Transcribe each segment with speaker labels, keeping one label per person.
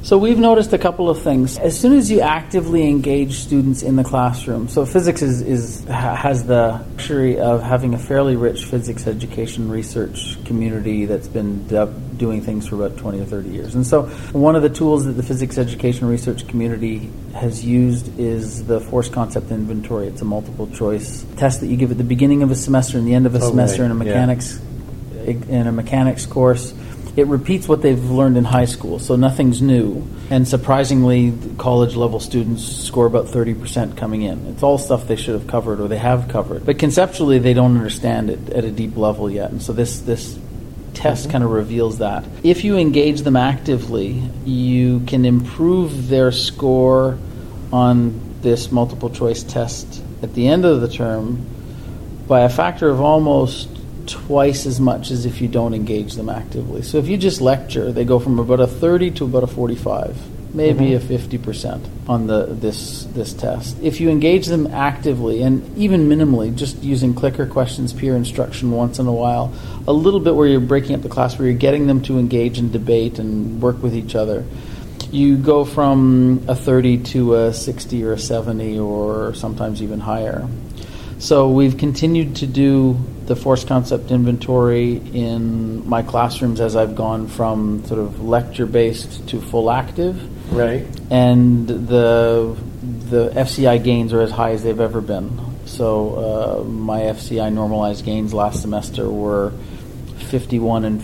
Speaker 1: So we've noticed a couple of things. As soon as you actively engage students in the classroom, so physics has the luxury of having a fairly rich physics education research community that's been doing things for about 20 or 30 years. And so one of the tools that the physics education research community has used is the force concept inventory. It's a multiple choice test that you give at the beginning of a semester and the end of a semester in a mechanics course. It repeats what they've learned in high school, so nothing's new. And surprisingly, college-level students score about 30% coming in. It's all stuff they should have covered or they have covered. But conceptually, they don't understand it at a deep level yet. And so this test kind of reveals that. If you engage them actively, you can improve their score on this multiple-choice test at the end of the term by a factor of almost twice as much as if you don't engage them actively. So if you just lecture, they go from about a 30 to about a 45, maybe a 50% on this test. If you engage them actively and even minimally, just using clicker questions, peer instruction once in a while, a little bit where you're breaking up the class, where you're getting them to engage and debate and work with each other, you go from a 30 to a 60 or a 70 or sometimes even higher. So we've continued to do the force concept inventory in my classrooms as I've gone from sort of lecture-based to full active.
Speaker 2: Right.
Speaker 1: And the FCI gains are as high as they've ever been. So my FCI normalized gains last semester were 51 and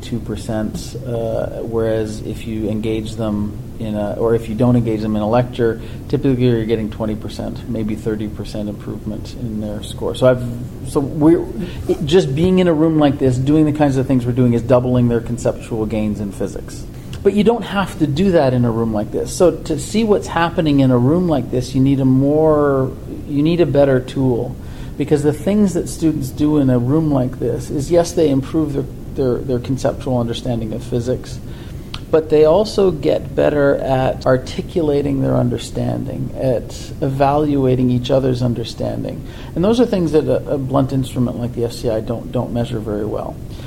Speaker 1: 52%, whereas if you engage them or if you don't engage them in a lecture, typically you're getting 20%, maybe 30% improvement in their score. So we're just being in a room like this, doing the kinds of things we're doing, is doubling their conceptual gains in physics. But you don't have to do that in a room like this. So to see what's happening in a room like this, you need a better tool. Because the things that students do in a room like this is, yes, they improve their conceptual understanding of physics, but they also get better at articulating their understanding, at evaluating each other's understanding. And those are things that a blunt instrument like the FCI don't measure very well.